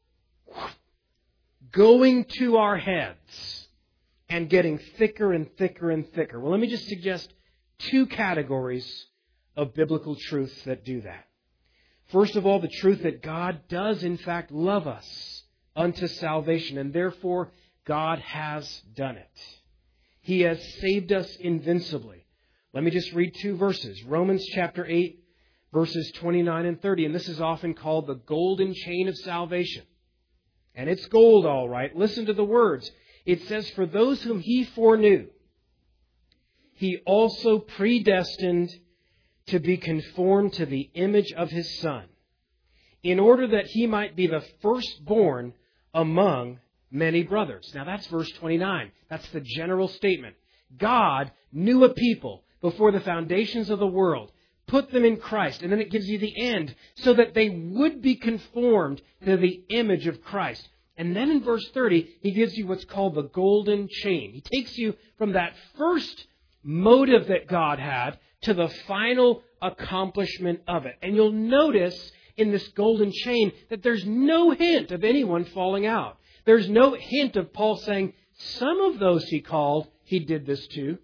[SPEAKER 1] going to our heads and getting thicker and thicker and thicker? Well, let me just suggest two categories of biblical truths that do that. First of all, the truth that God does in fact love us unto salvation, and therefore God has done it. He has saved us invincibly. Let me just read two verses. Romans chapter eight, verses twenty-nine and thirty. And this is often called the golden chain of salvation. And it's gold, all right. Listen to the words. It says, for those whom He foreknew, He also predestined to be conformed to the image of His Son, in order that He might be the firstborn among many brothers. Now that's verse twenty-nine. That's the general statement. God knew a people before the foundations of the world, put them in Christ, and then it gives you the end, so that they would be conformed to the image of Christ. And then in verse thirty, He gives you what's called the golden chain. He takes you from that first motive that God had to the final accomplishment of it. And you'll notice in this golden chain that there's no hint of anyone falling out. There's no hint of Paul saying, some of those He called, He did this to.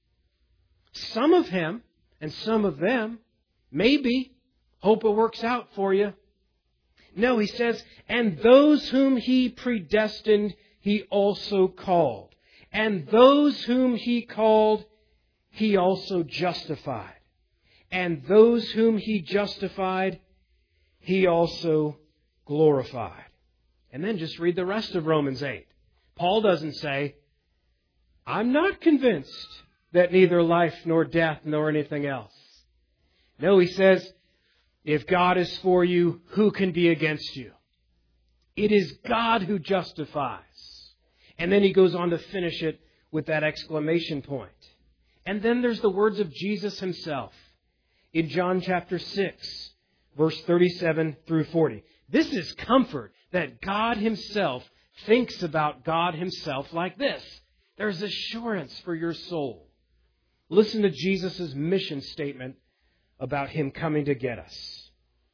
[SPEAKER 1] Some of Him and some of them, maybe. Hope it works out for you. No, he says, and those whom He predestined, He also called. And those whom He called, He also justified. And those whom He justified, He also glorified. And then just read the rest of Romans eight. Paul doesn't say, I'm not convinced that neither life nor death nor anything else. No, he says, if God is for you, who can be against you? It is God who justifies. And then he goes on to finish it with that exclamation point. And then there's the words of Jesus Himself in John chapter six, verse thirty-seven through forty. This is comfort that God Himself thinks about God Himself like this. There's assurance for your soul. Listen to Jesus' mission statement about Him coming to get us.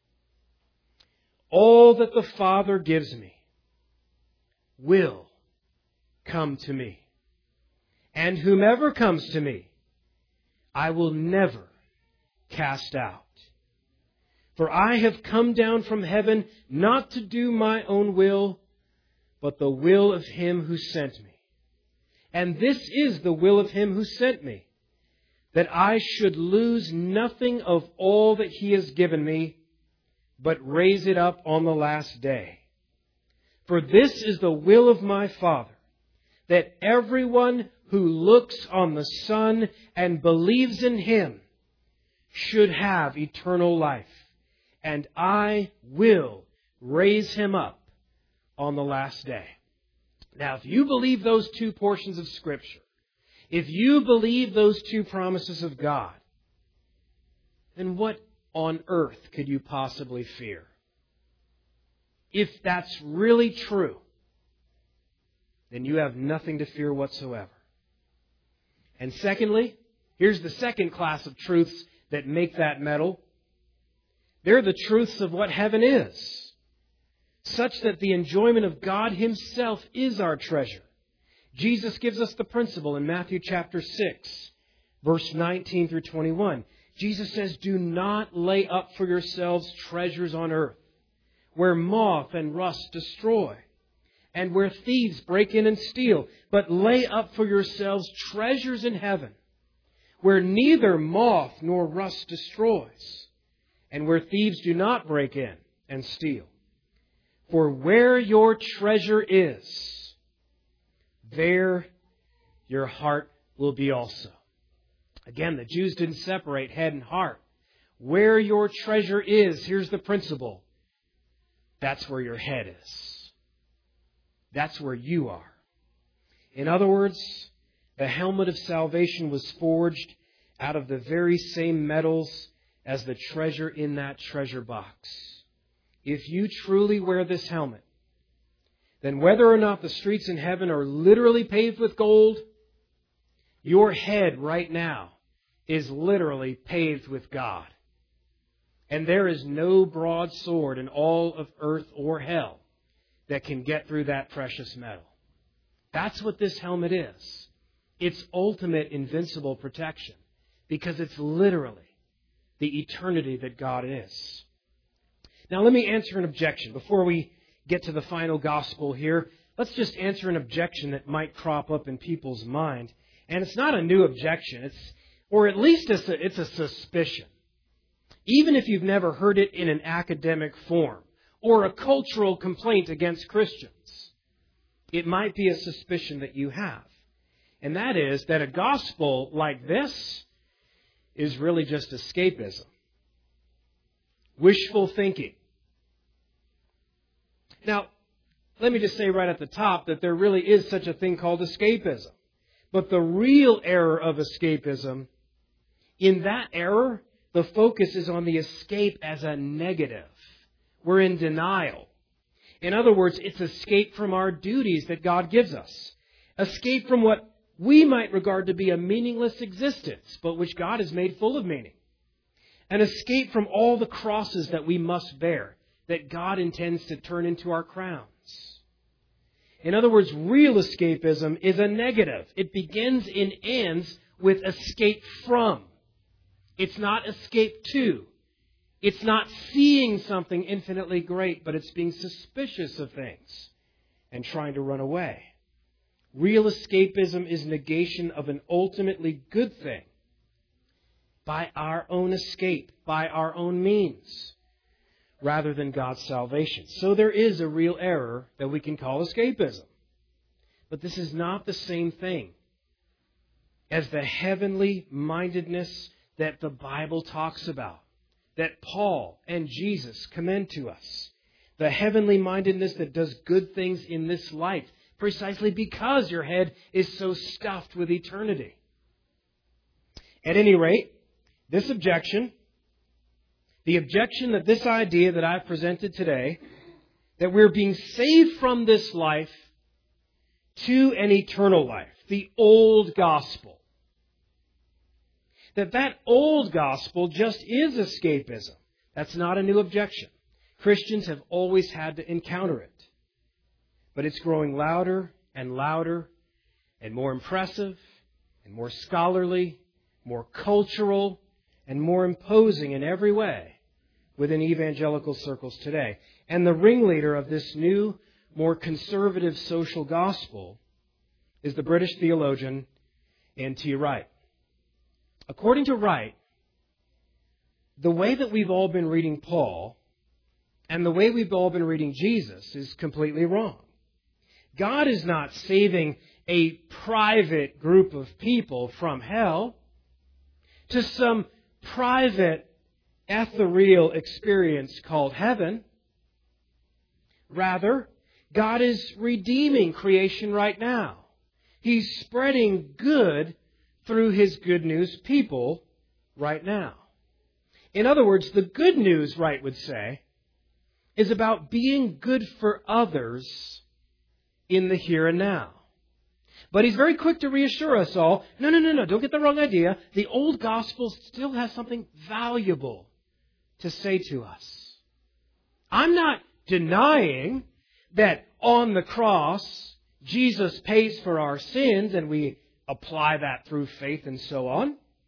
[SPEAKER 1] All that the Father gives me will come to me. And whomever comes to me, I will never cast out. For I have come down from heaven not to do my own will, but the will of Him who sent me. And this is the will of Him who sent me, that I should lose nothing of all that He has given me, but raise it up on the last day. For this is the will of my Father, that everyone who looks on the Son and believes in Him should have eternal life, and I will raise him up on the last day. Now, if you believe those two portions of Scripture, if you believe those two promises of God, then what on earth could you possibly fear? If that's really true, then you have nothing to fear whatsoever. And secondly, here's the second class of truths that make that metal. They're the truths of what heaven is, such that the enjoyment of God Himself is our treasure. Jesus gives us the principle in Matthew chapter six, Verse nineteen through twenty-one. Jesus says, "Do not lay up for yourselves treasures on earth, where moth and rust destroy, and where thieves break in and steal. But lay up for yourselves treasures in heaven, where neither moth nor rust destroys, and where thieves do not break in and steal. For where your treasure is, there your heart will be also." Again, the Jews didn't separate head and heart. Where your treasure is, here's the principle. That's where your head is. That's where you are. In other words, the helmet of salvation was forged out of the very same metals as the treasure in that treasure box. If you truly wear this helmet, then whether or not the streets in heaven are literally paved with gold, your head right now is literally paved with God. And there is no broadsword in all of earth or hell that can get through that precious metal. That's what this helmet is. It's ultimate invincible protection, because it's literally the eternity that God is. Now let me answer an objection. Before we get to the final gospel here, let's just answer an objection that might crop up in people's mind. And it's not a new objection, it's, or at least it's a, it's a suspicion. Even if you've never heard it in an academic form or a cultural complaint against Christians, it might be a suspicion that you have. And that is that a gospel like this is really just escapism. Wishful thinking. Now, let me just say right at the top that there really is such a thing called escapism. But the real error of escapism, in that error, the focus is on the escape as a negative. We're in denial. In other words, it's escape from our duties that God gives us. Escape from what we might regard to be a meaningless existence, but which God has made full of meaning. An escape from all the crosses that we must bear, that God intends to turn into our crowns. In other words, real escapism is a negative. It begins and ends with escape from. It's not escape to. It's not seeing something infinitely great, but it's being suspicious of things and trying to run away. Real escapism is negation of an ultimately good thing by our own escape, by our own means, rather than God's salvation. So there is a real error that we can call escapism. But this is not the same thing as the heavenly mindedness that the Bible talks about, that Paul and Jesus commend to us. The heavenly mindedness that does good things in this life, precisely because your head is so stuffed with eternity. At any rate, this objection, the objection that this idea that I've presented today, that we're being saved from this life to an eternal life, the old gospel, that that old gospel just is escapism. That's not a new objection. Christians have always had to encounter it. But it's growing louder and louder and more impressive and more scholarly, more cultural, and more imposing in every way within evangelical circles today. And the ringleader of this new, more conservative social gospel is the British theologian N T Wright. According to Wright, the way that we've all been reading Paul and the way we've all been reading Jesus is completely wrong. God is not saving a private group of people from hell to some private ethereal experience called heaven. Rather, God is redeeming creation right now. He's spreading good through His good news people right now. In other words, the good news, Wright would say, is about being good for others in the here and now. But he's very quick to reassure us all, no, no, no, no, don't get the wrong idea. The old gospel still has something valuable to say to us. I'm not denying that on the cross, Jesus pays for our sins and we apply that through faith and so on.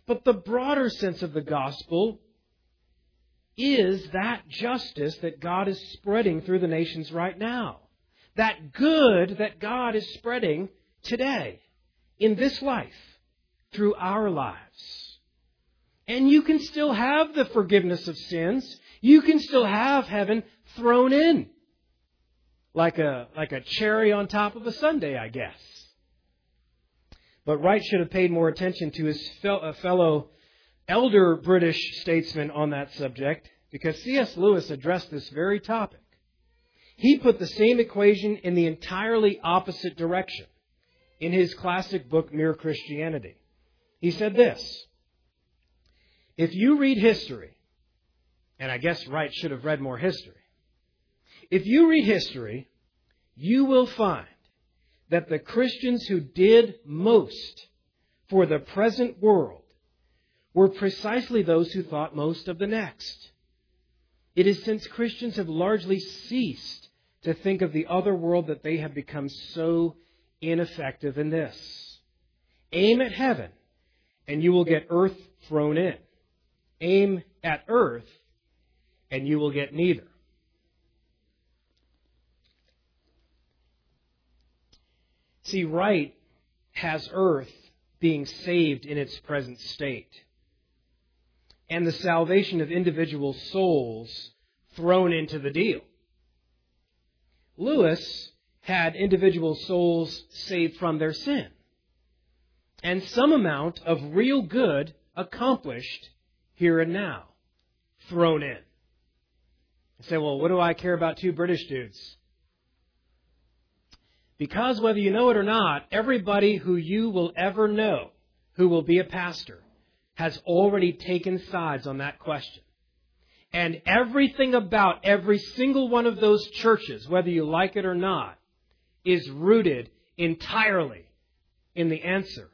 [SPEAKER 1] But the broader sense of the gospel is that justice that God is spreading through the nations right now. That good that God is spreading today, in this life, through our lives. And you can still have the forgiveness of sins. You can still have heaven thrown in. Like a, like a cherry on top of a sundae, I guess. But Wright should have paid more attention to his fellow elder British statesman on that subject, because C S Lewis addressed this very topic. He put the same equation in the entirely opposite direction in his classic book, Mere Christianity. He said this: if you read history, and I guess Wright should have read more history, if you read history, you will find that the Christians who did most for the present world were precisely those who thought most of the next. It is since Christians have largely ceased to think of the other world that they have become so ineffective in this. Aim at heaven, and you will get earth thrown in. Aim at earth, and you will get neither. See, Wright has earth being saved in its present state, and the salvation of individual souls thrown into the deal. Lewis had individual souls saved from their sin, and some amount of real good accomplished here and now, thrown in. You say, well, what do I care about two British dudes? Because whether you know it or not, everybody who you will ever know who will be a pastor has already taken sides on that question. And everything about every single one of those churches, whether you like it or not, is rooted entirely in the answer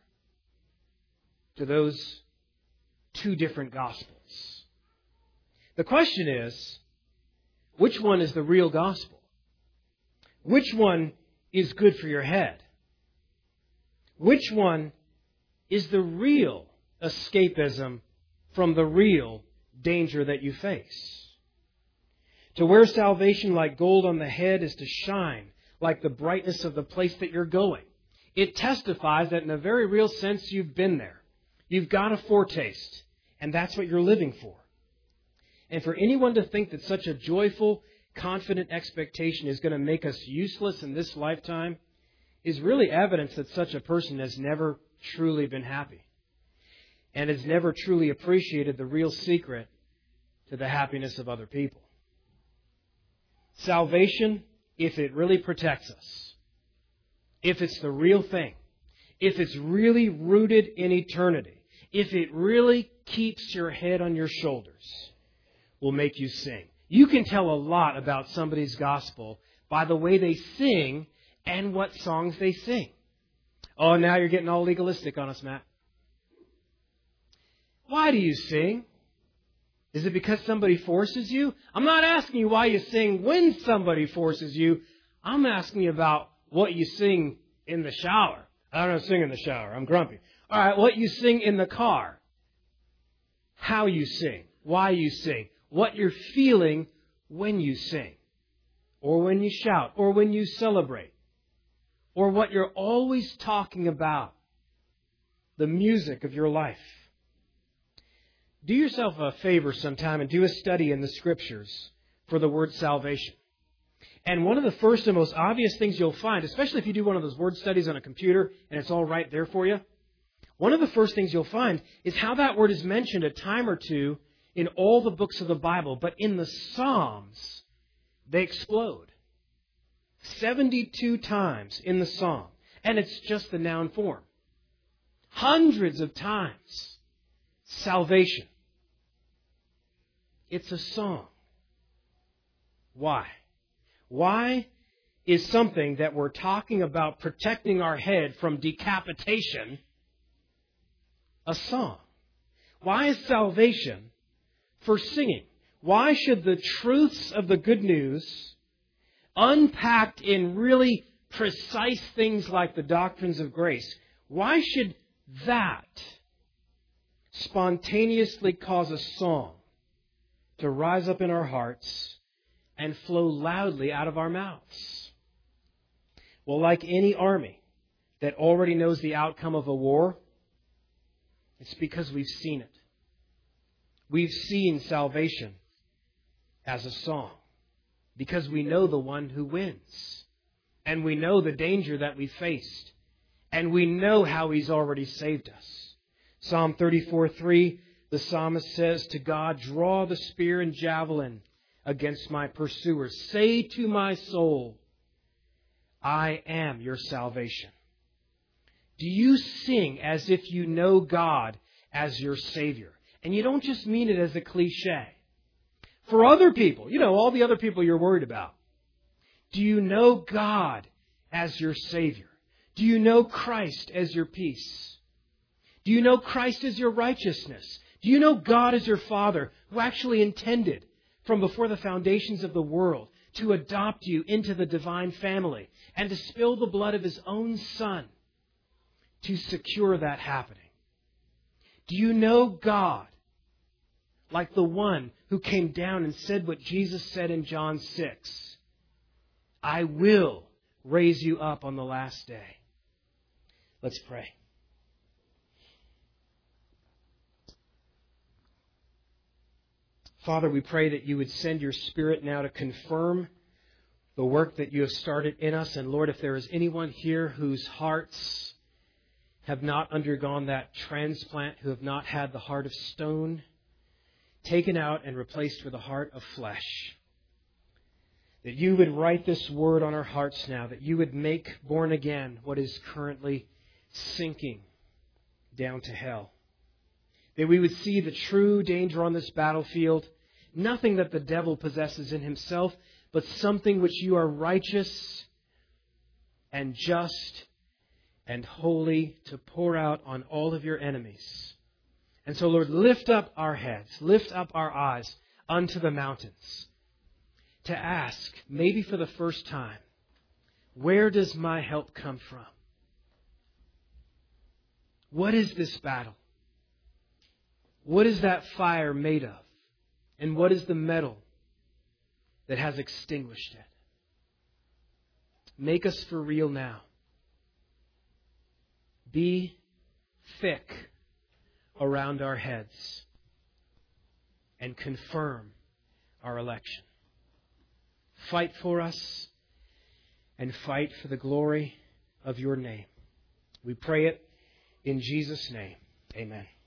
[SPEAKER 1] to those two different gospels. The question is, which one is the real gospel? Which one is good for your head? Which one is the real escapism from the real danger that you face? To wear salvation like gold on the head is to shine like the brightness of the place that you're going. It testifies that in a very real sense you've been there. You've got a foretaste, and that's what you're living for. And for anyone to think that such a joyful, confident expectation is going to make us useless in this lifetime is really evidence that such a person has never truly been happy and has never truly appreciated the real secret to the happiness of other people. Salvation, if it really protects us, if it's the real thing, if it's really rooted in eternity, if it really keeps your head on your shoulders, will make you sing. You can tell a lot about somebody's gospel by the way they sing and what songs they sing. Oh, now you're getting all legalistic on us, Matt. Why do you sing? Is it because somebody forces you? I'm not asking you why you sing when somebody forces you. I'm asking you about what you sing in the shower. I don't sing in the shower. I'm grumpy. All right, what you sing in the car. How you sing. Why you sing. What you're feeling when you sing. Or when you shout. Or when you celebrate. Or what you're always talking about. The music of your life. Do yourself a favor sometime and do a study in the Scriptures for the word salvation. And one of the first and most obvious things you'll find, especially if you do one of those word studies on a computer and it's all right there for you, one of the first things you'll find is how that word is mentioned a time or two in all the books of the Bible. But in the Psalms, they explode. seventy-two times in the Psalm. And it's just the noun form. Hundreds of times. Salvation. It's a song. Why? Why is something that we're talking about protecting our head from decapitation a song? Why is salvation for singing? Why should the truths of the good news, unpacked in really precise things like the doctrines of grace, why should that spontaneously cause a song to rise up in our hearts and flow loudly out of our mouths. Well, like any army that already knows the outcome of a war, it's because we've seen it. We've seen salvation as a song because we know the one who wins. And we know the danger that we faced. And we know how He's already saved us. Psalm thirty-four three, the psalmist says to God, "Draw the spear and javelin against my pursuers. Say to my soul, I am your salvation." Do you sing as if you know God as your Savior? And you don't just mean it as a cliche. For other people, you know, all the other people you're worried about. Do you know God as your Savior? Do you know Christ as your peace? Do you know Christ as your righteousness? Do you know God as your Father, who actually intended from before the foundations of the world to adopt you into the divine family and to spill the blood of His own Son to secure that happening? Do you know God like the one who came down and said what Jesus said in John six? I will raise you up on the last day. Let's pray. Father, we pray that you would send your Spirit now to confirm the work that you have started in us. And Lord, if there is anyone here whose hearts have not undergone that transplant, who have not had the heart of stone taken out and replaced with a heart of flesh, that you would write this word on our hearts now, that you would make born again what is currently sinking down to hell. That we would see the true danger on this battlefield, nothing that the devil possesses in himself, but something which you are righteous and just and holy to pour out on all of your enemies. And so, Lord, lift up our heads, lift up our eyes unto the mountains to ask, maybe for the first time, where does my help come from? What is this battle? What is that fire made of? And what is the metal that has extinguished it? Make us for real now. Be thick around our heads and confirm our election. Fight for us and fight for the glory of your name. We pray it in Jesus' name. Amen.